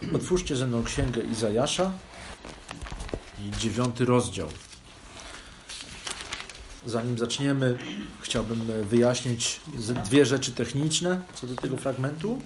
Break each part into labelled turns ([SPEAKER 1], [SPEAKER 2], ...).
[SPEAKER 1] Otwórzcie ze mną Księgę Izajasza i 9 rozdział. Zanim zaczniemy, chciałbym wyjaśnić dwie rzeczy techniczne co do tego fragmentu.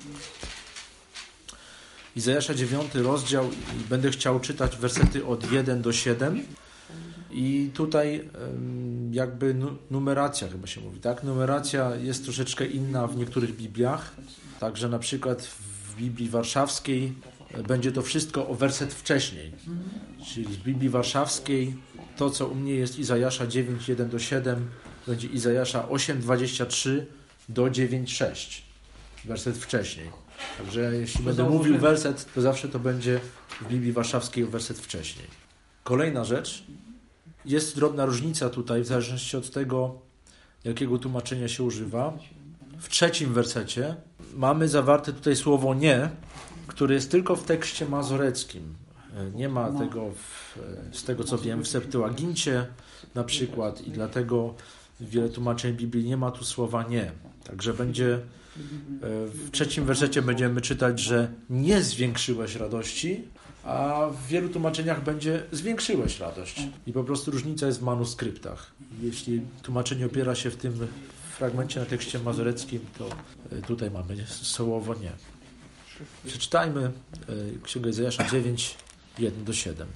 [SPEAKER 1] Izajasza 9 rozdział i będę chciał czytać wersety od 1 do 7. I tutaj jakby numeracja chyba się mówi, tak? Numeracja jest troszeczkę inna w niektórych Bibliach. Także na przykład w Biblii Warszawskiej będzie to wszystko o werset wcześniej. Czyli w Biblii Warszawskiej to, co u mnie jest Izajasza 9, 1 do 7, będzie Izajasza 8, 23 do 9, 6. Werset wcześniej. Także jeśli będę mówił werset, to zawsze to będzie w Biblii Warszawskiej o werset wcześniej. Kolejna rzecz. Jest drobna różnica tutaj, w zależności od tego, jakiego tłumaczenia się używa. W 3 wersecie mamy zawarte tutaj słowo nie, które jest tylko w tekście mazoreckim. Nie ma tego, z tego co wiem, w Septuagincie na przykład i dlatego wiele tłumaczeń Biblii nie ma tu słowa nie. Także będzie w 3 wersecie będziemy czytać, że nie zwiększyłeś radości, a w wielu tłumaczeniach będzie zwiększyłeś radość. I po prostu różnica jest w manuskryptach. Jeśli tłumaczenie opiera się w tym fragmencie na tekście mazoreckim, to tutaj mamy słowo nie. Przeczytajmy Księgę Izajasza 9, 1 do 7.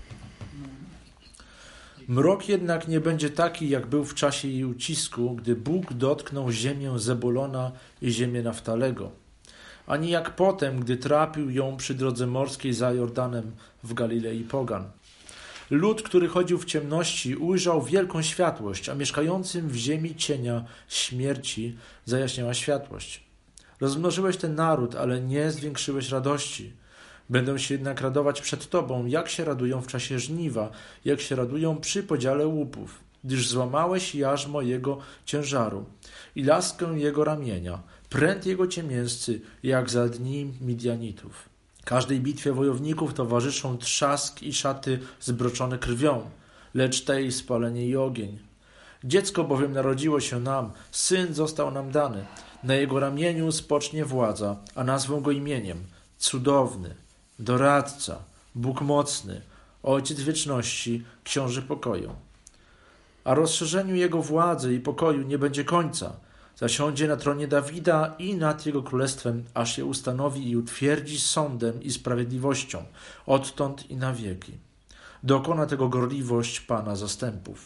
[SPEAKER 1] Mrok jednak nie będzie taki, jak był w czasie jej ucisku, gdy Bóg dotknął ziemię Zebulona i ziemię Naftalego, ani jak potem, gdy trapił ją przy drodze morskiej za Jordanem w Galilei pogan. Lud, który chodził w ciemności, ujrzał wielką światłość, a mieszkającym w ziemi cienia śmierci zajaśniała światłość. Rozmnożyłeś ten naród, ale nie zwiększyłeś radości. Będą się jednak radować przed Tobą, jak się radują w czasie żniwa, jak się radują przy podziale łupów, gdyż złamałeś jarzmo jego ciężaru i laskę jego ramienia, pręt jego ciemięscy, jak za dni Midianitów. Każdej bitwie wojowników towarzyszą trzask i szaty zbroczone krwią, lecz tej spalenie i ogień. Dziecko bowiem narodziło się nam, syn został nam dany. Na jego ramieniu spocznie władza, a nazwą go imieniem Cudowny, Doradca, Bóg Mocny, Ojciec Wieczności, Książę Pokoju. A rozszerzeniu jego władzy i pokoju nie będzie końca. Zasiądzie na tronie Dawida i nad jego królestwem, aż je ustanowi i utwierdzi sądem i sprawiedliwością, odtąd i na wieki. Dokona tego gorliwość Pana zastępów.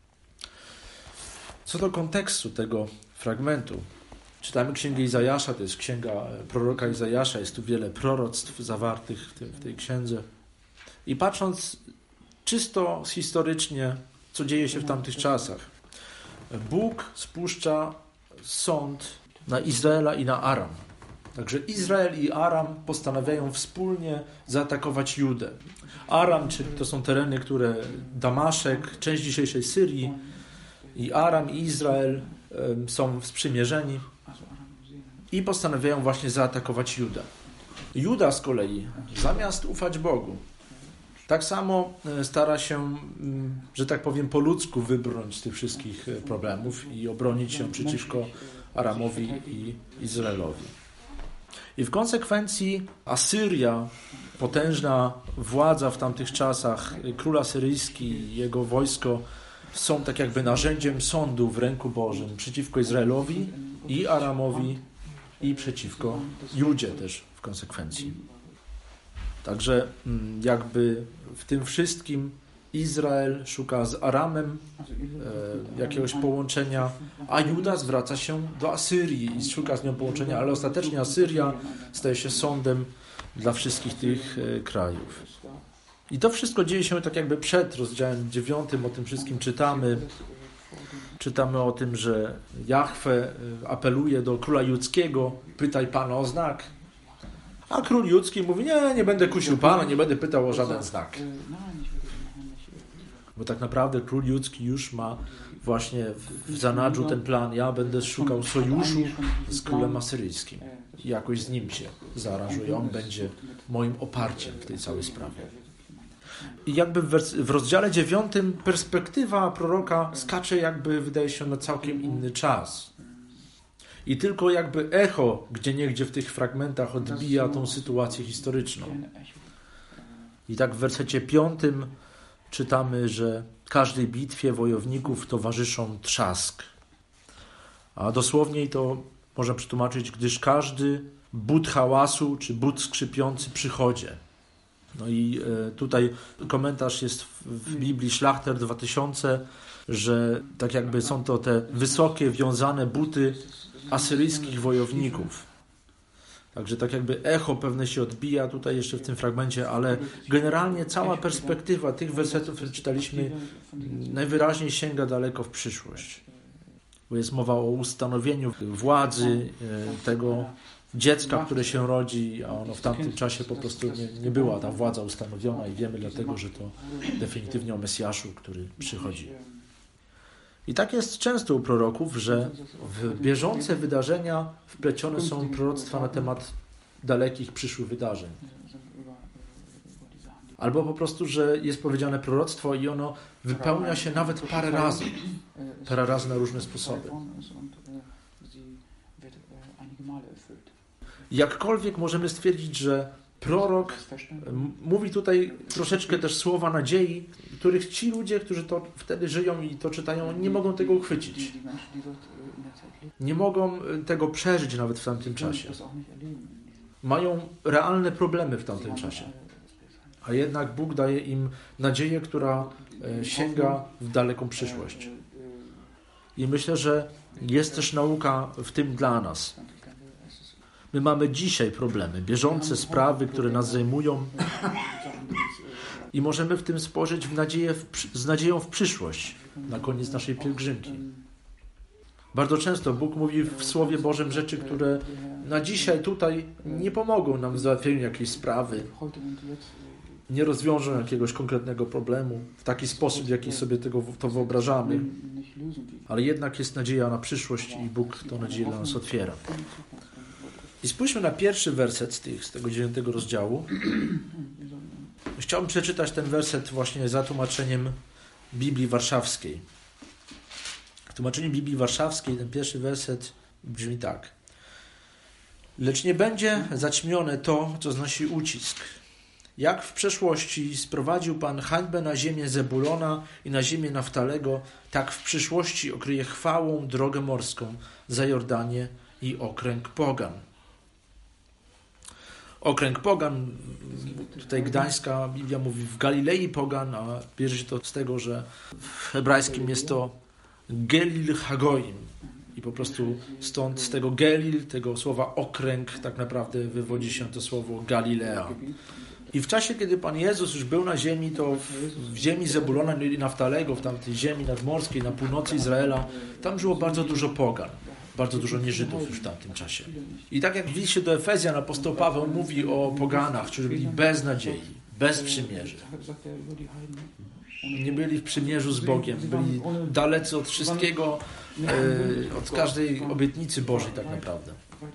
[SPEAKER 1] Co do kontekstu tego fragmentu, czytamy Księgę Izajasza, to jest księga proroka Izajasza, jest tu wiele proroctw zawartych w tej księdze. I patrząc czysto historycznie, co dzieje się w tamtych czasach, Bóg spuszcza sąd na Izraela i na Aram. Także Izrael i Aram postanawiają wspólnie zaatakować Judę. Aram, czyli to są tereny, które Damaszek, część dzisiejszej Syrii, i Aram i Izrael są sprzymierzeni i postanawiają właśnie zaatakować Judę. Juda z kolei, zamiast ufać Bogu, tak samo stara się, że tak powiem, po ludzku wybrnąć z tych wszystkich problemów i obronić się przeciwko Aramowi i Izraelowi. I w konsekwencji Asyria, potężna władza w tamtych czasach, król asyryjski i jego wojsko są tak jakby narzędziem sądu w ręku Bożym przeciwko Izraelowi i Aramowi i przeciwko Judzie też w konsekwencji. Także jakby w tym wszystkim Izrael szuka z Aramem jakiegoś połączenia, a Juda zwraca się do Asyrii i szuka z nią połączenia, ale ostatecznie Asyria staje się sądem dla wszystkich tych krajów. I to wszystko dzieje się tak jakby przed rozdziałem 9, o tym wszystkim czytamy. Czytamy o tym, że Jahwe apeluje do króla judzkiego, pytaj Pana o znak. A król judzki mówi, nie będę kusił Pana, nie będę pytał o żaden znak. Bo tak naprawdę król judzki już ma właśnie w zanadrzu ten plan, ja będę szukał sojuszu z królem asyryjskim. I jakoś z nim się zaaranżuję, on będzie moim oparciem w tej całej sprawie. I jakby w rozdziale 9 perspektywa proroka skacze jakby, wydaje się, na całkiem inny czas. I tylko jakby echo gdzieniegdzie w tych fragmentach odbija tą sytuację historyczną. I tak w wersecie 5 czytamy, że każdej bitwie wojowników towarzyszą trzask. A dosłowniej to można przetłumaczyć, gdyż każdy but hałasu czy but skrzypiący przychodzie. No i tutaj komentarz jest w Biblii Schlachter 2000, że tak jakby są to te wysokie, wiązane buty asyryjskich wojowników. Także tak jakby echo pewne się odbija tutaj jeszcze w tym fragmencie, ale generalnie cała perspektywa tych wersetów, które czytaliśmy, najwyraźniej sięga daleko w przyszłość. Bo jest mowa o ustanowieniu władzy tego dziecka, które się rodzi, a ono w tamtym czasie po prostu nie była ta władza ustanowiona i wiemy dlatego, że to definitywnie o Mesjaszu, który przychodzi. I tak jest często u proroków, że w bieżące wydarzenia wplecione są proroctwa na temat dalekich, przyszłych wydarzeń. Albo po prostu, że jest powiedziane proroctwo i ono wypełnia się nawet parę razy na różne sposoby. Jakkolwiek możemy stwierdzić, że prorok mówi tutaj troszeczkę też słowa nadziei, których ci ludzie, którzy to wtedy żyją i to czytają, nie mogą tego uchwycić. Nie mogą tego przeżyć nawet w tamtym czasie. Mają realne problemy w tamtym czasie. A jednak Bóg daje im nadzieję, która sięga w daleką przyszłość. I myślę, że jest też nauka w tym dla nas. My mamy dzisiaj problemy, bieżące sprawy, które nas zajmują i możemy w tym spojrzeć z nadzieją w przyszłość, na koniec naszej pielgrzymki. Bardzo często Bóg mówi w Słowie Bożym rzeczy, które na dzisiaj tutaj nie pomogą nam w załatwieniu jakiejś sprawy, nie rozwiążą jakiegoś konkretnego problemu w taki sposób, w jaki sobie to wyobrażamy, ale jednak jest nadzieja na przyszłość i Bóg tę nadzieję dla nas otwiera. I spójrzmy na pierwszy werset z tego 9 rozdziału. Chciałbym przeczytać ten werset właśnie za tłumaczeniem Biblii Warszawskiej. W tłumaczeniu Biblii Warszawskiej ten pierwszy werset brzmi tak. Lecz nie będzie zaćmione to, co znosi ucisk. Jak w przeszłości sprowadził Pan hańbę na ziemię Zebulona i na ziemię Naftalego, tak w przyszłości okryje chwałą drogę morską za Jordanię i okręg pogan. Okręg pogan, tutaj gdańska Biblia mówi w Galilei pogan, a bierze się to z tego, że w hebrajskim jest to Gelil Hagoim. I po prostu stąd z tego Gelil, tego słowa okręg, tak naprawdę wywodzi się to słowo Galilea. I w czasie, kiedy Pan Jezus już był na ziemi, to w ziemi Zebulona i Naftalego, w tamtej ziemi nadmorskiej, na północy Izraela, tam żyło bardzo dużo pogan. Bardzo dużo nieżydów już w tamtym czasie. I tak jak w liście do Efezjan apostoł Paweł mówi o poganach, którzy byli bez nadziei, bez przymierzy. Nie byli w przymierzu z Bogiem, byli dalecy od wszystkiego, od każdej obietnicy Bożej tak naprawdę.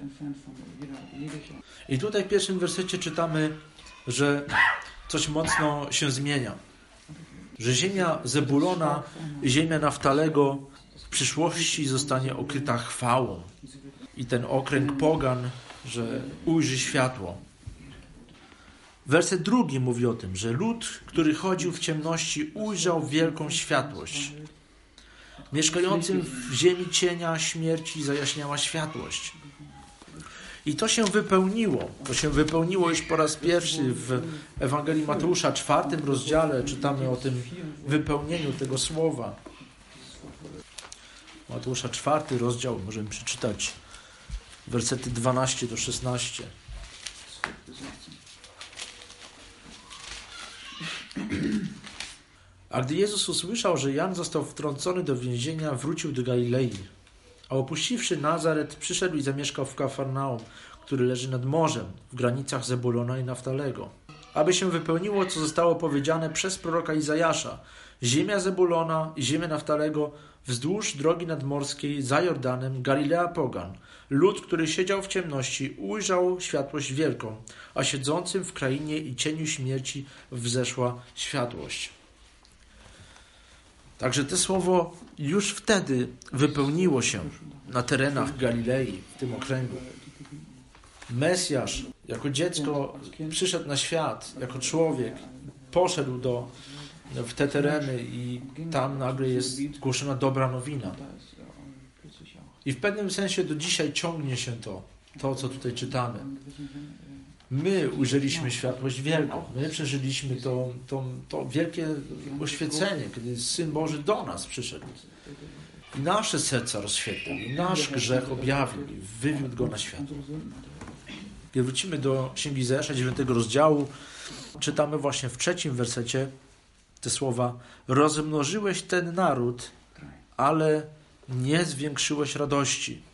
[SPEAKER 1] I tutaj w pierwszym wersecie czytamy, że coś mocno się zmienia. Że ziemia Zebulona i ziemia Naftalego w przyszłości zostanie okryta chwałą. I ten okręg pogan, że ujrzy światło. Werset 2 mówi o tym, że lud, który chodził w ciemności, ujrzał wielką światłość. Mieszkającym w ziemi cienia śmierci zajaśniała światłość. I to się wypełniło. To się wypełniło już po raz pierwszy w Ewangelii Mateusza, 4 rozdziale. Czytamy o tym wypełnieniu tego słowa. Mateusza 4 rozdział, możemy przeczytać wersety 12 do 16. A gdy Jezus usłyszał, że Jan został wtrącony do więzienia, wrócił do Galilei. A opuściwszy Nazaret, przyszedł i zamieszkał w Kafarnaum, który leży nad morzem, w granicach Zebulona i Naftalego. Aby się wypełniło, co zostało powiedziane przez proroka Izajasza. Ziemia Zebulona i ziemia Naftalego wzdłuż drogi nadmorskiej za Jordanem, Galilea pogan. Lud, który siedział w ciemności, ujrzał światłość wielką, a siedzącym w krainie i cieniu śmierci wzeszła światłość. Także to słowo już wtedy wypełniło się na terenach Galilei, w tym okręgu. Mesjasz jako dziecko przyszedł na świat, jako człowiek, poszedł w te tereny i tam nagle jest głoszona dobra nowina. I w pewnym sensie do dzisiaj ciągnie się to co tutaj czytamy. My ujrzeliśmy światłość wielką. My przeżyliśmy to wielkie oświecenie, kiedy Syn Boży do nas przyszedł. I nasze serca rozświetlił, i nasz grzech objawił, i wywiódł go na światło. Kiedy wrócimy do Księgi Izajasza, 9 rozdziału, czytamy właśnie w 3 wersecie te słowa: rozmnożyłeś ten naród, ale nie zwiększyłeś radości.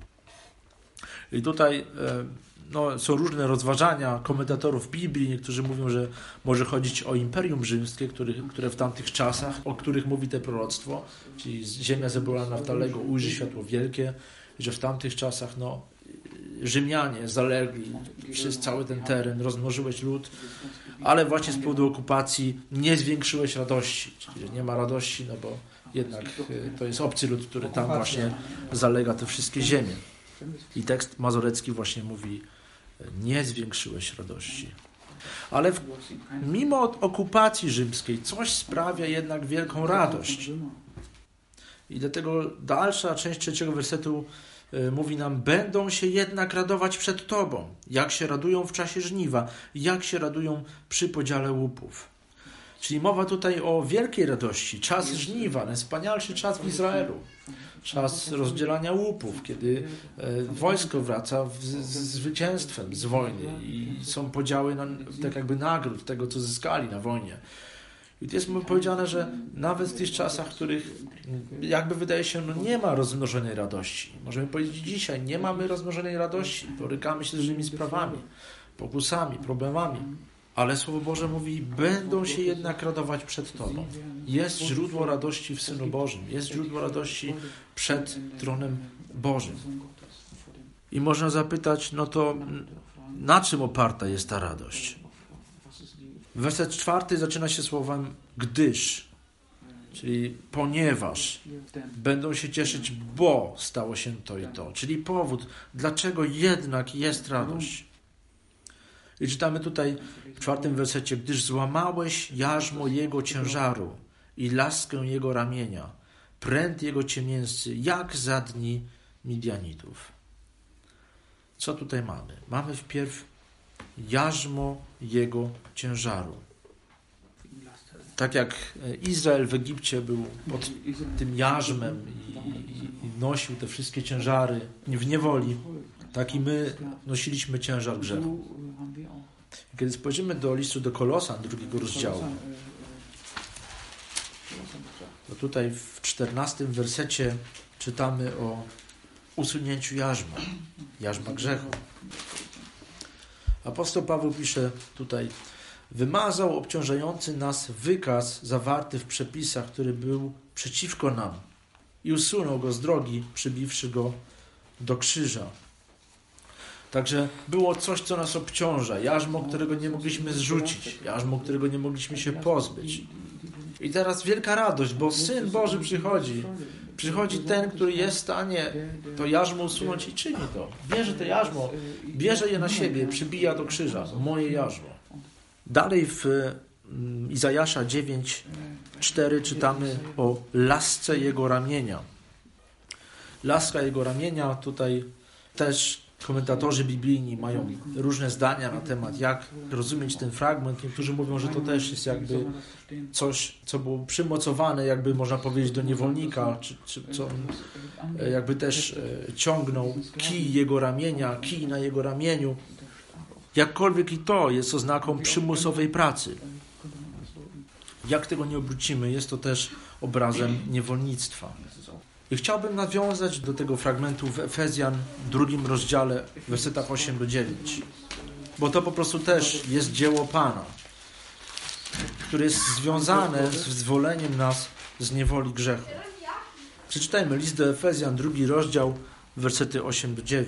[SPEAKER 1] I tutaj są różne rozważania komentatorów Biblii. Niektórzy mówią, że może chodzić o Imperium Rzymskie, które w tamtych czasach, o których mówi te proroctwo, czyli ziemia Zebula Naftalego ujrzy światło wielkie, że w tamtych czasach Rzymianie zalegli przez cały ten teren, rozmnożyłeś lud, ale właśnie z powodu okupacji nie zwiększyłeś radości. Czyli nie ma radości, bo jednak to jest obcy lud, który tam właśnie zalega te wszystkie ziemie. I tekst mazorecki właśnie mówi: nie zwiększyłeś radości. Ale mimo okupacji rzymskiej coś sprawia jednak wielką radość. I dlatego dalsza część 3 wersetu mówi nam: będą się jednak radować przed Tobą, jak się radują w czasie żniwa, jak się radują przy podziale łupów. Czyli mowa tutaj o wielkiej radości. Czas żniwa, najwspanialszy czas w Izraelu. Czas rozdzielania łupów, kiedy wojsko wraca z zwycięstwem z wojny i są podziały tak jakby nagród tego, co zyskali na wojnie. I tu jest powiedziane, że nawet w tych czasach, w których jakby wydaje się, nie ma rozmnożonej radości. Możemy powiedzieć dzisiaj, nie mamy rozmnożonej radości, borykamy się z różnymi sprawami, pokusami, problemami. Ale Słowo Boże mówi: będą się jednak radować przed Tobą. Jest źródło radości w Synu Bożym. Jest źródło radości przed tronem Bożym. I można zapytać, to na czym oparta jest ta radość? Werset 4 zaczyna się słowem gdyż, czyli ponieważ. Będą się cieszyć, bo stało się to i to. Czyli powód, dlaczego jednak jest radość. I czytamy tutaj w 4 wersecie: gdyż złamałeś jarzmo jego ciężaru i laskę jego ramienia, pręt jego ciemięscy, jak za dni Midianitów. Co tutaj mamy? Mamy wpierw jarzmo jego ciężaru. Tak jak Izrael w Egipcie był pod tym jarzmem i nosił te wszystkie ciężary w niewoli, tak i my nosiliśmy ciężar grzechu. Kiedy spojrzymy do listu do Kolosan, 2 rozdziału, to tutaj w 14 wersecie czytamy o usunięciu jarzma grzechu. Apostoł Paweł pisze tutaj: wymazał obciążający nas wykaz zawarty w przepisach, który był przeciwko nam, i usunął go z drogi, przybiwszy go do krzyża. Także było coś, co nas obciąża, jarzmo, którego nie mogliśmy zrzucić, jarzmo, którego nie mogliśmy się pozbyć. I teraz wielka radość, bo Syn Boży przychodzi. Przychodzi ten, który jest w stanie to jarzmo usunąć i czyni to. Bierze to jarzmo, bierze je na siebie, przybija do krzyża. Moje jarzmo. Dalej w Izajasza 9:4 czytamy o lasce jego ramienia. Laska jego ramienia, tutaj też komentatorzy biblijni mają różne zdania na temat, jak rozumieć ten fragment. Niektórzy mówią, że to też jest jakby coś, co było przymocowane, jakby można powiedzieć, do niewolnika, czy co jakby też ciągnął kij jego ramienia, kij na jego ramieniu. Jakkolwiek i to jest oznaką przymusowej pracy. Jak tego nie obrócimy, jest to też obrazem niewolnictwa. I chciałbym nawiązać do tego fragmentu w Efezjan 2 rozdziale, w wersetach 8-9. Bo to po prostu też jest dzieło Pana, które jest związane z wyzwoleniem nas z niewoli grzechu. Przeczytajmy list do Efezjan, 2 rozdział, wersety 8-9.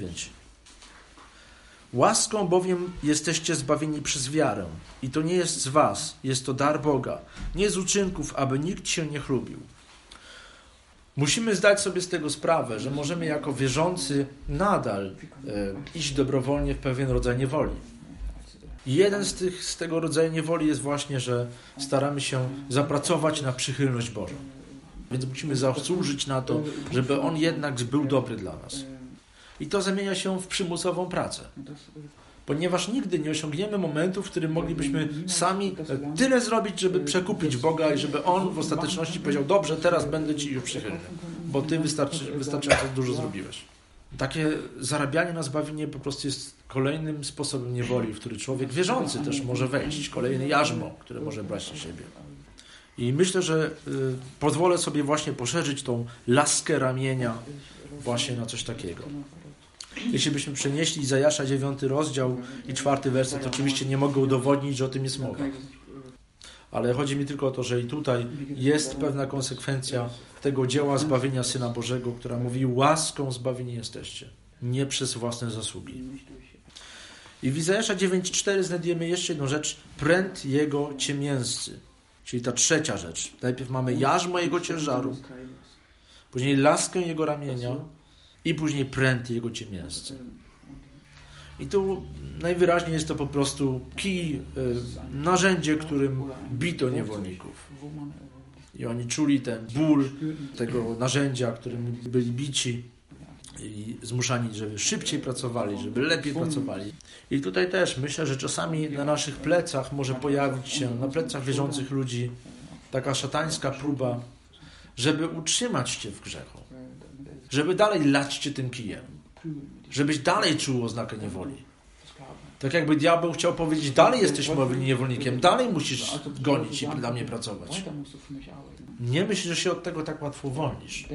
[SPEAKER 1] Łaską bowiem jesteście zbawieni przez wiarę. I to nie jest z was, jest to dar Boga. Nie z uczynków, aby nikt się nie chlubił. Musimy zdać sobie z tego sprawę, że możemy jako wierzący nadal iść dobrowolnie w pewien rodzaj niewoli. I jeden z tego rodzaju niewoli jest właśnie, że staramy się zapracować na przychylność Bożą. Więc musimy zasłużyć na to, żeby On jednak był dobry dla nas. I to zamienia się w przymusową pracę. Ponieważ nigdy nie osiągniemy momentu, w którym moglibyśmy sami tyle zrobić, żeby przekupić Boga i żeby On w ostateczności powiedział: dobrze, teraz będę Ci już przychylny, bo Ty wystarczająco dużo zrobiłeś. Takie zarabianie na zbawienie po prostu jest kolejnym sposobem niewoli, w który człowiek wierzący też może wejść. Kolejne jarzmo, które może brać na siebie. I myślę, że pozwolę sobie właśnie poszerzyć tą laskę ramienia właśnie na coś takiego. Jeśli byśmy przenieśli Izajasza 9 rozdział i 4 werset, to oczywiście nie mogę udowodnić, że o tym jest mowa. Ale chodzi mi tylko o to, że i tutaj jest pewna konsekwencja tego dzieła zbawienia Syna Bożego, która mówi: łaską zbawieni jesteście, nie przez własne zasługi. I w Izajasza 9:4 znajdujemy jeszcze jedną rzecz: pręt Jego ciemięscy. Czyli ta trzecia rzecz. Najpierw mamy jarzmo Jego ciężaru, później laskę Jego ramienia i później pręt Jego ciemięscy. I tu najwyraźniej jest to po prostu kij, narzędzie, którym bito niewolników. I oni czuli ten ból tego narzędzia, którym byli bici i zmuszani, żeby szybciej pracowali, żeby lepiej pracowali. I tutaj też myślę, że czasami na naszych plecach może pojawić się, na plecach wierzących ludzi, taka szatańska próba, żeby utrzymać Cię w grzechu. Żeby dalej lać Cię tym kijem. Żebyś dalej czuł oznakę niewoli. Tak jakby diabeł chciał powiedzieć: dalej jesteś moim niewolnikiem, dalej musisz gonić i dla mnie pracować. Nie myśl, że się od tego tak łatwo uwolnisz.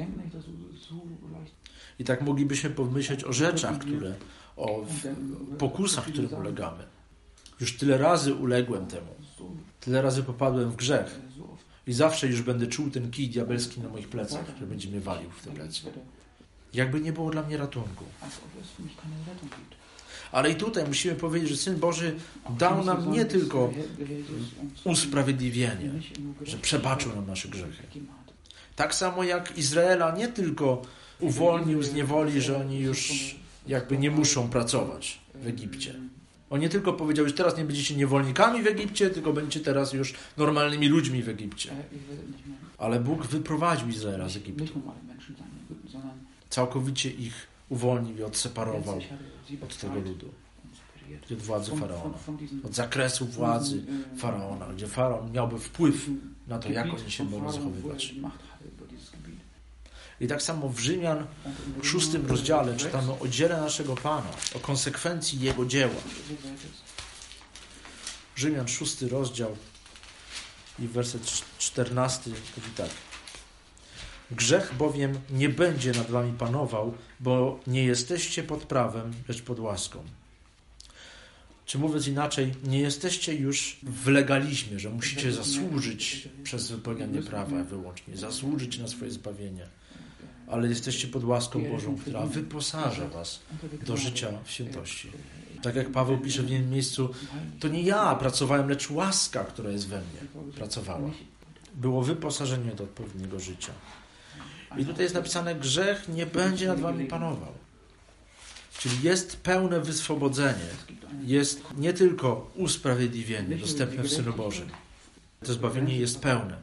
[SPEAKER 1] I tak moglibyśmy pomyśleć o rzeczach, o pokusach, którym ulegamy. Już tyle razy uległem temu. Tyle razy popadłem w grzech. I zawsze już będę czuł ten kij diabelski na moich plecach, który będzie mnie walił w te plecy. Jakby nie było dla mnie ratunku. Ale i tutaj musimy powiedzieć, że Syn Boży dał nam nie tylko usprawiedliwienie, że przebaczył nam nasze grzechy. Tak samo jak Izraela nie tylko uwolnił z niewoli, że oni już jakby nie muszą pracować w Egipcie. On nie tylko powiedział: już teraz nie będziecie niewolnikami w Egipcie, tylko będziecie teraz już normalnymi ludźmi w Egipcie. Ale Bóg wyprowadził Izraela z Egiptu. Całkowicie ich uwolnił i odseparował od tego ludu. Od władzy Faraona. Od zakresu władzy Faraona, gdzie Faraon miałby wpływ na to, jak oni się mogą zachowywać. I tak samo w Rzymian 6 rozdziale czytamy o dziele naszego Pana, o konsekwencji Jego dzieła. Rzymian 6 rozdział i werset 14 mówi tak: grzech bowiem nie będzie nad wami panował, bo nie jesteście pod prawem, lecz pod łaską. Czy mówiąc inaczej, nie jesteście już w legalizmie, że musicie zasłużyć przez wypełnianie prawa wyłącznie, zasłużyć na swoje zbawienie, ale jesteście pod łaską Bożą, która wyposaża was do życia w świętości. Tak jak Paweł pisze w innym miejscu: to nie ja pracowałem, lecz łaska, która jest we mnie, pracowała. Było wyposażenie do odpowiedniego życia. I tutaj jest napisane: grzech nie będzie nad wami panował. Czyli jest pełne wyswobodzenie. Jest nie tylko usprawiedliwienie dostępne w Synu Bożym. To zbawienie jest pełne.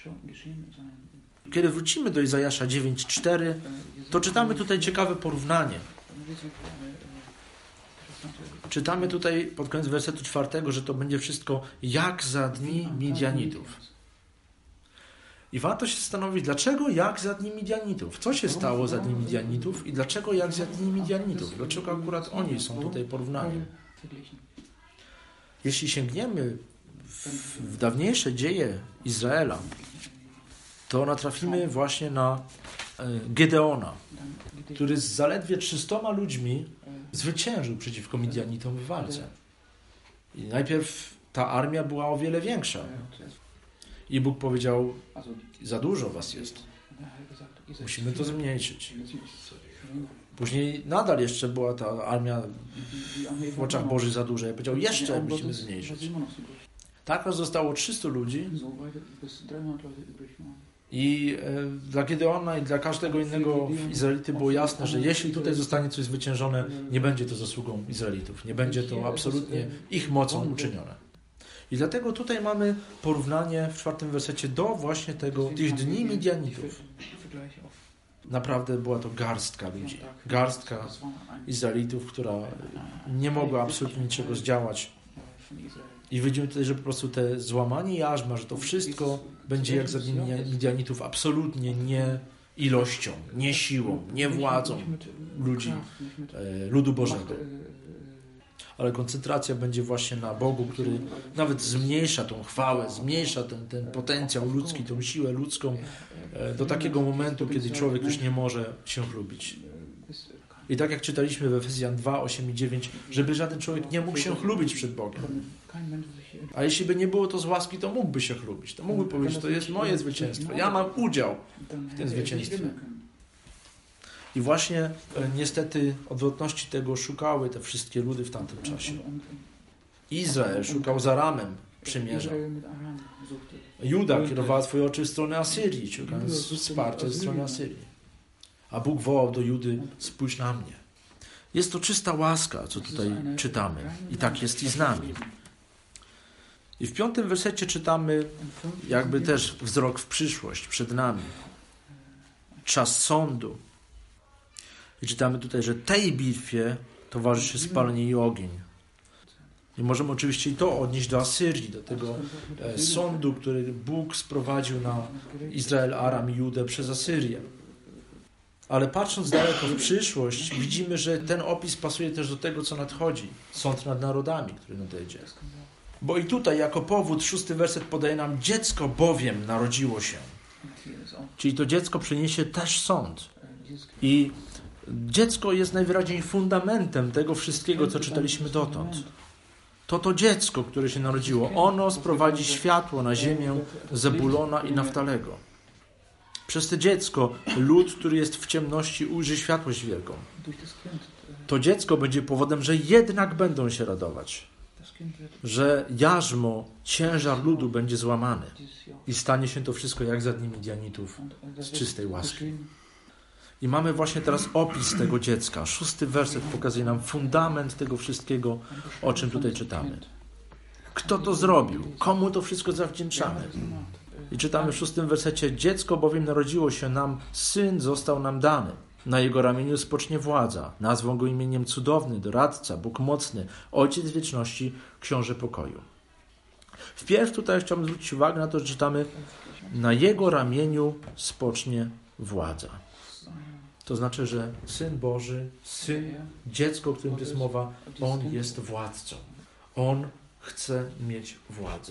[SPEAKER 1] Kiedy wrócimy do Izajasza 9:4, to czytamy tutaj ciekawe porównanie. Czytamy tutaj pod koniec wersetu 4, że to będzie wszystko jak za dni Midianitów. I warto się zastanowić, dlaczego jak za dni Midianitów? Co się stało za dni Midianitów i dlaczego jak za dni Midianitów? Dlaczego akurat oni są tutaj porównani? Jeśli sięgniemy w dawniejsze dzieje Izraela, to natrafimy właśnie na Gedeona, który z zaledwie 300 ludźmi zwyciężył przeciwko Midianitom w walce. I najpierw ta armia była o wiele większa. I Bóg powiedział: za dużo was jest. Musimy to zmniejszyć. Później nadal jeszcze była ta armia w oczach Bożych za duża. I powiedział: jeszcze musimy zmniejszyć. Tak nas zostało 300 ludzi. I dla Gedeona i dla każdego innego Izraelity było jasne, że jeśli tutaj zostanie coś zwyciężone, nie będzie to zasługą Izraelitów. Nie będzie to absolutnie ich mocą uczynione. I dlatego tutaj mamy porównanie w 4 wersecie do właśnie tych dni Midianitów. Naprawdę była to garstka ludzi. Garstka Izraelitów, która nie mogła absolutnie niczego zdziałać. I widzimy tutaj, że po prostu te złamanie jarzma, że to wszystko będzie jak za dni Midianitów, absolutnie nie ilością, nie siłą, nie władzą ludu Bożego. Ale koncentracja będzie właśnie na Bogu, który nawet zmniejsza tą chwałę, zmniejsza ten potencjał ludzki, tą siłę ludzką do takiego momentu, kiedy człowiek już nie może się chlubić. I tak jak czytaliśmy w Efezjan 2, 8 i 9, żeby żaden człowiek nie mógł się chlubić przed Bogiem. A jeśli by nie było to z łaski, to mógłby się chlubić. To mógłby powiedzieć, to jest moje zwycięstwo. Ja mam udział w tym zwycięstwie. I właśnie niestety odwrotności tego szukały te wszystkie ludy w tamtym czasie. Izrael szukał za Ramem przymierza. Juda kierowała swoje oczy w stronę Asyrii, szukając wsparcia ze strony Asyrii. A Bóg wołał do Judy, spójrz na mnie. Jest to czysta łaska, co tutaj czytamy. I tak jest i z nami. I w 5 wersecie czytamy jakby też wzrok w przyszłość przed nami. Czas sądu. I czytamy tutaj, że tej bitwie towarzyszy spalenie i ogień. I możemy oczywiście i to odnieść do Asyrii, do tego sądu, który Bóg sprowadził na Izrael, Aram i Judę przez Asyrię. Ale patrząc daleko w przyszłość, widzimy, że ten opis pasuje też do tego, co nadchodzi. Sąd nad narodami, który nadejdzie. Bo i tutaj jako powód 6 werset podaje nam, dziecko bowiem narodziło się. Czyli to dziecko przyniesie też sąd. I dziecko jest najwyraźniej fundamentem tego wszystkiego, co czytaliśmy dotąd. To dziecko, które się narodziło, ono sprowadzi światło na ziemię Zebulona i Naftalego. Przez to dziecko lud, który jest w ciemności, ujrzy światłość wielką. To dziecko będzie powodem, że jednak będą się radować. Że jarzmo, ciężar ludu będzie złamany. I stanie się to wszystko jak za dni Midianitów z czystej łaski. I mamy właśnie teraz opis tego dziecka. 6 werset pokazuje nam fundament tego wszystkiego, o czym tutaj czytamy. Kto to zrobił? Komu to wszystko zawdzięczamy? I czytamy w 6 wersecie, dziecko bowiem narodziło się nam, syn został nam dany. Na jego ramieniu spocznie władza. Nazwą go imieniem cudowny, doradca, Bóg mocny, Ojciec wieczności, Książę pokoju. Wpierw tutaj chciałbym zwrócić uwagę na to, że czytamy, na jego ramieniu spocznie władza. To znaczy, że Syn Boży, dziecko, o którym jest mowa, on jest władcą. On chce mieć władzę.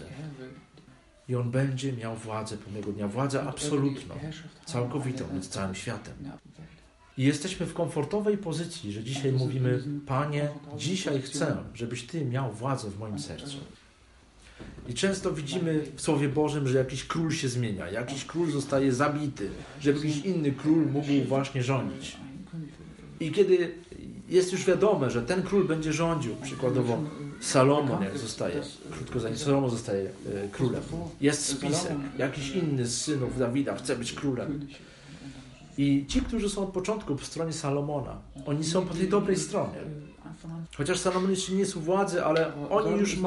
[SPEAKER 1] I on będzie miał władzę pewnego dnia. Władzę absolutną, całkowitą nad całym światem. I jesteśmy w komfortowej pozycji, że dzisiaj mówimy, Panie, dzisiaj chcę, żebyś Ty miał władzę w moim sercu. I często widzimy w Słowie Bożym, że jakiś król się zmienia, jakiś król zostaje zabity, żeby jakiś inny król mógł właśnie rządzić. I kiedy jest już wiadome, że ten król będzie rządził, przykładowo Salomon, jak zostaje, krótko zanim Salomon zostaje królem, jest spisek, jakiś inny z synów Dawida chce być królem. I ci, którzy są od początku po stronie Salomona, oni są po tej dobrej stronie. Chociaż Salomon jeszcze nie jest u władzy, ale oni już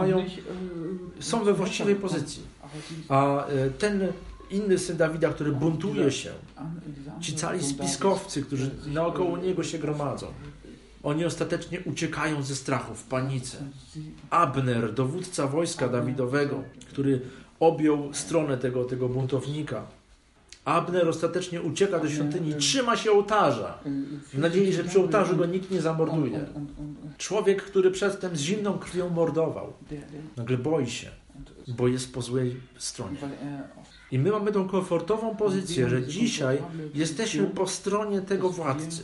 [SPEAKER 1] są we właściwej pozycji. A ten inny syn Dawida, który buntuje się, ci cali spiskowcy, którzy naokoło niego się gromadzą, oni ostatecznie uciekają ze strachu, w panice. Abner, dowódca wojska Dawidowego, który objął stronę tego buntownika. Abner ostatecznie ucieka do świątyni, trzyma się ołtarza, w nadziei, że przy ołtarzu go nikt nie zamorduje. Człowiek, który przedtem z zimną krwią mordował, nagle boi się, bo jest po złej stronie. I my mamy tą komfortową pozycję, że dzisiaj jesteśmy po stronie tego władcy.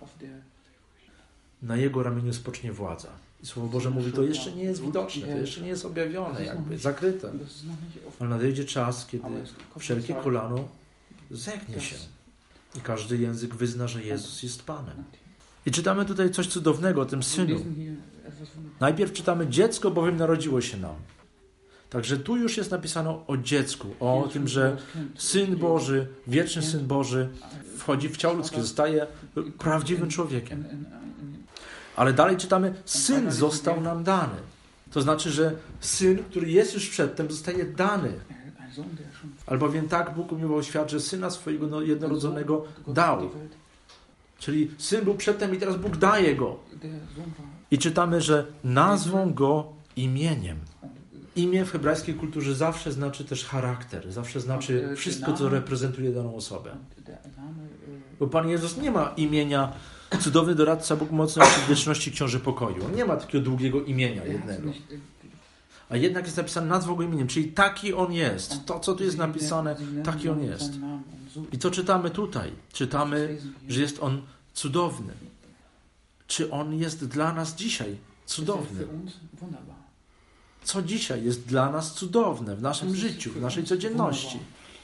[SPEAKER 1] Na jego ramieniu spocznie władza. I Słowo Boże mówi, to jeszcze nie jest widoczne, to jeszcze nie jest objawione, jakby zakryte. Ale nadejdzie czas, kiedy wszelkie kolano zegnie się i każdy język wyzna, że Jezus jest Panem. I czytamy tutaj coś cudownego o tym Synu. Najpierw czytamy, dziecko bowiem narodziło się nam. Także tu już jest napisane o dziecku, o tym, że Syn Boży, wieczny Syn Boży wchodzi w ciało ludzkie, zostaje prawdziwym człowiekiem. Ale dalej czytamy, Syn został nam dany. To znaczy, że Syn, który jest już przedtem, zostaje dany. Albowiem tak Bóg umiłował świat, że Syna swojego jednorodzonego dał. Czyli Syn był przedtem i teraz Bóg daje Go. I czytamy, że nazwą Go imieniem. Imię w hebrajskiej kulturze zawsze znaczy też charakter, zawsze znaczy wszystko, co reprezentuje daną osobę. Bo Pan Jezus nie ma imienia cudowny doradca, Bóg mocny, w wieczności książę pokoju. On nie ma takiego długiego imienia jednego. A jednak jest napisane nazwą Go imieniem, czyli taki On jest. To, co tu jest napisane, taki On jest. I co czytamy tutaj? Czytamy, że jest On cudowny. Czy On jest dla nas dzisiaj cudowny? Co dzisiaj jest dla nas cudowne w naszym życiu, w naszej codzienności?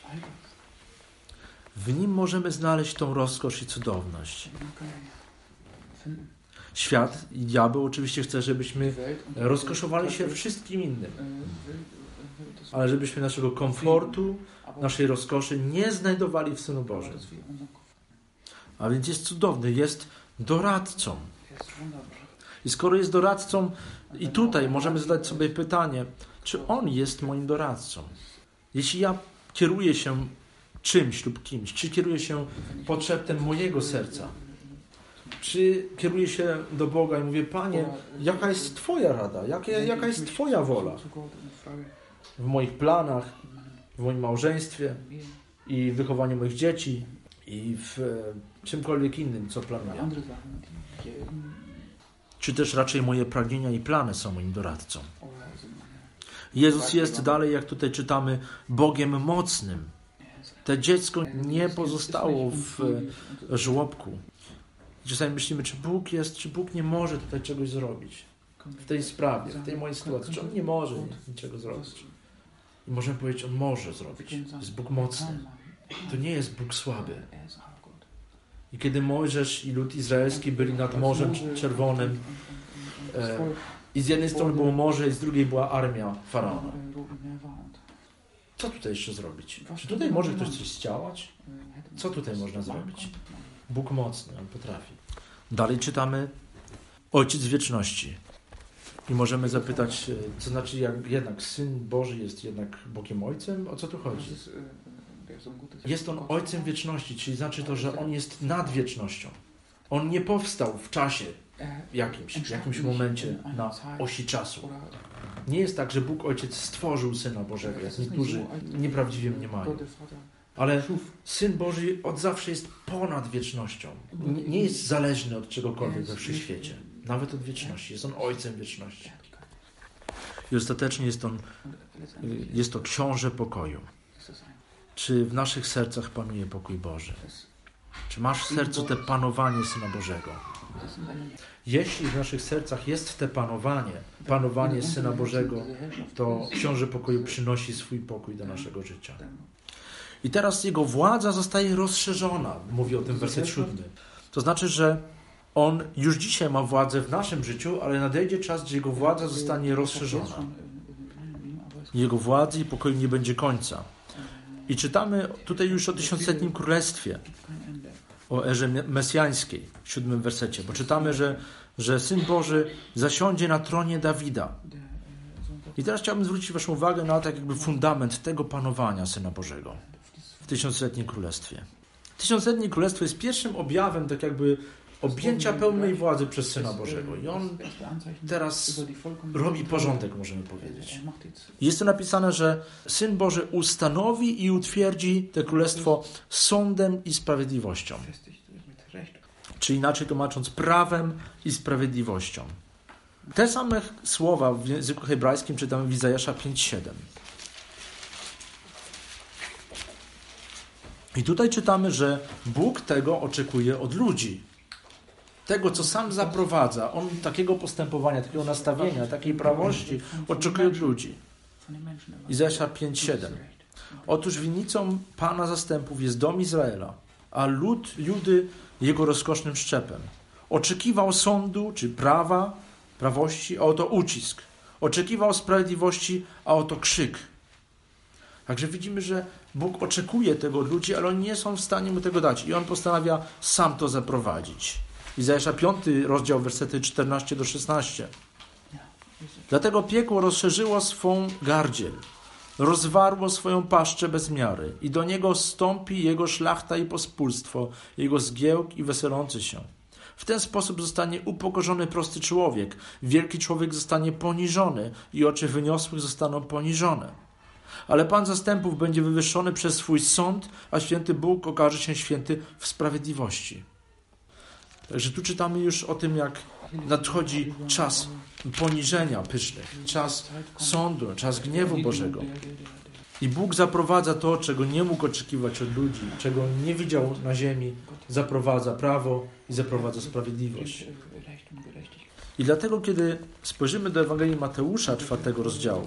[SPEAKER 1] W Nim możemy znaleźć tą rozkosz i cudowność. Świat i diabeł oczywiście chce, żebyśmy rozkoszowali się wszystkim innym. Ale żebyśmy naszego komfortu, naszej rozkoszy nie znajdowali w Synu Bożym. A więc jest cudowny, jest doradcą. I skoro jest doradcą, i tutaj możemy zadać sobie pytanie, czy On jest moim doradcą? Jeśli ja kieruję się czymś lub kimś, czy kieruję się podszeptem mojego serca, czy kieruję się do Boga i mówię, Panie, jaka jest Twoja rada, jaka jest Twoja wola w moich planach, w moim małżeństwie i w wychowaniu moich dzieci i w czymkolwiek innym, co planuję. Czy też raczej moje pragnienia i plany są moim doradcą. Jezus jest dalej, jak tutaj czytamy, Bogiem mocnym. To dziecko nie pozostało w żłobku. Czasami myślimy, czy Bóg jest, czy Bóg nie może tutaj czegoś zrobić. W tej sprawie, w tej mojej sytuacji. Czy On nie może niczego zrobić. I możemy powiedzieć, On może zrobić. Jest Bóg mocny. To nie jest Bóg słaby. I kiedy Mojżesz i lud izraelski byli nad Morzem Czerwonym i z jednej strony było morze i z drugiej była armia Faraona. Co tutaj jeszcze zrobić? Czy tutaj może ktoś coś zdziałać? Co tutaj można zrobić? Bóg mocny, On potrafi. Dalej czytamy Ojciec wieczności. I możemy zapytać, co znaczy, jak jednak Syn Boży jest jednak Bogiem Ojcem? O co tu chodzi? Jest On Ojcem wieczności, czyli znaczy to, że On jest nad wiecznością. On nie powstał w czasie w jakimś momencie na osi czasu. Nie jest tak, że Bóg Ojciec stworzył Syna Bożego, jak niektórzy nieprawdziwie mniemają. Ale Syn Boży od zawsze jest ponad wiecznością. Nie jest zależny od czegokolwiek we wszechświecie. Nawet od wieczności. Jest On Ojcem wieczności. I ostatecznie jest to książę pokoju. Czy w naszych sercach panuje pokój Boży? Czy masz w sercu te panowanie Syna Bożego? Jeśli w naszych sercach jest te panowanie Syna Bożego, to książę pokoju przynosi swój pokój do naszego życia. I teraz Jego władza zostaje rozszerzona, mówi o tym werset 7. To znaczy, że On już dzisiaj ma władzę w naszym życiu, ale nadejdzie czas, gdzie Jego władza zostanie rozszerzona. Jego władzy i pokoju nie będzie końca. I czytamy tutaj już o 1000-letnim królestwie, o erze mesjańskiej, w 7 wersecie, bo czytamy, że Syn Boży zasiądzie na tronie Dawida. I teraz chciałbym zwrócić Waszą uwagę na tak jakby fundament tego panowania Syna Bożego w 1000-letnim królestwie. 1000-letnie królestwo jest pierwszym objawem tak jakby objęcia pełnej władzy przez Syna Bożego. I On teraz robi porządek, możemy powiedzieć. Jest to napisane, że Syn Boży ustanowi i utwierdzi to królestwo sądem i sprawiedliwością. Czy inaczej tłumacząc, prawem i sprawiedliwością. Te same słowa w języku hebrajskim czytamy w Izajasza 5:7. I tutaj czytamy, że Bóg tego oczekuje od ludzi. Tego, co sam zaprowadza. On takiego postępowania, takiego nastawienia, takiej prawości oczekuje od ludzi. Izajasza 5:7. Otóż winnicą Pana zastępów jest dom Izraela, a lud Judy jego rozkosznym szczepem. Oczekiwał sądu czy prawości, a oto ucisk. Oczekiwał sprawiedliwości, a oto krzyk. Także widzimy, że Bóg oczekuje tego od ludzi, ale oni nie są w stanie mu tego dać. I on postanawia sam to zaprowadzić. Izajasza 5 rozdział, wersety 14-16. Dlatego piekło rozszerzyło swą gardziel, rozwarło swoją paszczę bez miary i do niego stąpi jego szlachta i pospólstwo, jego zgiełk i weselący się. W ten sposób zostanie upokorzony prosty człowiek, wielki człowiek zostanie poniżony i oczy wyniosłych zostaną poniżone. Ale Pan zastępów będzie wywyższony przez swój sąd, a święty Bóg okaże się święty w sprawiedliwości. Także tu czytamy już o tym, jak nadchodzi czas poniżenia pysznych, czas sądu, czas gniewu Bożego. I Bóg zaprowadza to, czego nie mógł oczekiwać od ludzi, czego nie widział na ziemi, zaprowadza prawo i zaprowadza sprawiedliwość. I dlatego, kiedy spojrzymy do Ewangelii Mateusza, 4 rozdziału,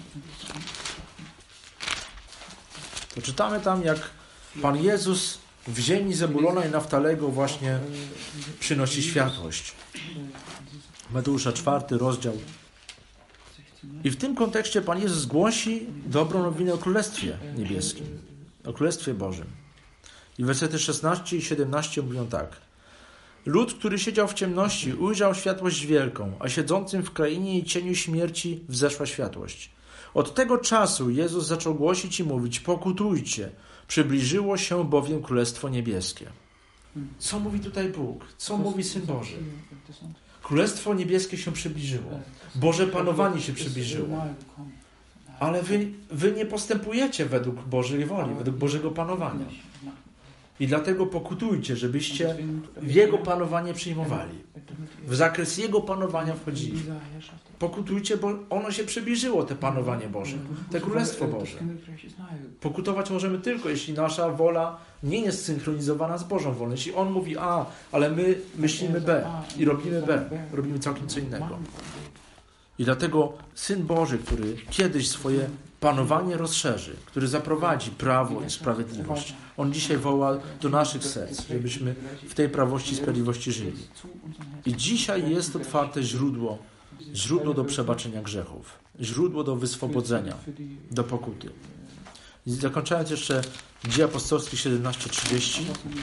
[SPEAKER 1] to czytamy tam, jak Pan Jezus w ziemi Zebulona i Naftalego właśnie przynosi światłość. Mateusza 4 rozdział. I w tym kontekście Pan Jezus głosi dobrą nowinę o Królestwie Niebieskim, o Królestwie Bożym. I wersety 16 i 17 mówią tak. Lud, który siedział w ciemności, ujrzał światłość wielką, a siedzącym w krainie i cieniu śmierci wzeszła światłość. Od tego czasu Jezus zaczął głosić i mówić, pokutujcie, przybliżyło się bowiem Królestwo Niebieskie. Co mówi tutaj Bóg? Co mówi Syn Boży? Królestwo Niebieskie się przybliżyło. Boże panowanie się przybliżyło. Ale wy nie postępujecie według Bożej woli, według Bożego panowania. I dlatego pokutujcie, żebyście w Jego panowanie przyjmowali. W zakres Jego panowania wchodzili. Pokutujcie, bo ono się przybliżyło, te panowanie Boże, te Królestwo Boże. Pokutować możemy tylko, jeśli nasza wola nie jest synchronizowana z Bożą wolą. Jeśli On mówi A, ale my myślimy B i robimy B, robimy całkiem co innego. I dlatego Syn Boży, który kiedyś swoje panowanie rozszerzy, który zaprowadzi prawo i sprawiedliwość, On dzisiaj woła do naszych serc, żebyśmy w tej prawości i sprawiedliwości żyli. I dzisiaj jest otwarte źródło do przebaczenia grzechów, źródło do wyswobodzenia, do pokuty. I zakończając jeszcze Dzieje Apostolskie 17:30.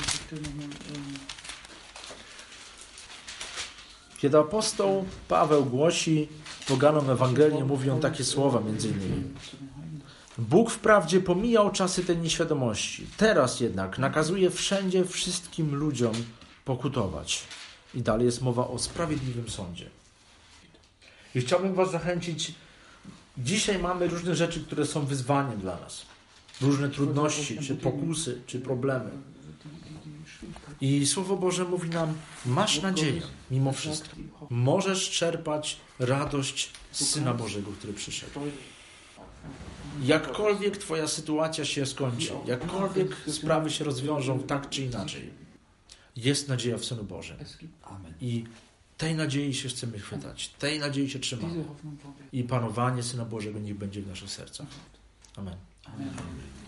[SPEAKER 1] Kiedy apostoł Paweł głosi poganom Ewangelię, mówi on takie słowa między innymi. Bóg wprawdzie pomijał czasy tej nieświadomości. Teraz jednak nakazuje wszędzie wszystkim ludziom pokutować. I dalej jest mowa o sprawiedliwym sądzie. I chciałbym was zachęcić. Dzisiaj mamy różne rzeczy, które są wyzwaniem dla nas. Różne trudności, czy pokusy, czy problemy. I Słowo Boże mówi nam, masz nadzieję mimo wszystko. Możesz czerpać radość z Syna Bożego, który przyszedł. Jakkolwiek twoja sytuacja się skończy, jakkolwiek sprawy się rozwiążą tak czy inaczej, jest nadzieja w Synu Bożym. I tej nadziei się chcemy chwytać, tej nadziei się trzymamy. I panowanie Syna Bożego niech będzie w naszych sercach. Amen.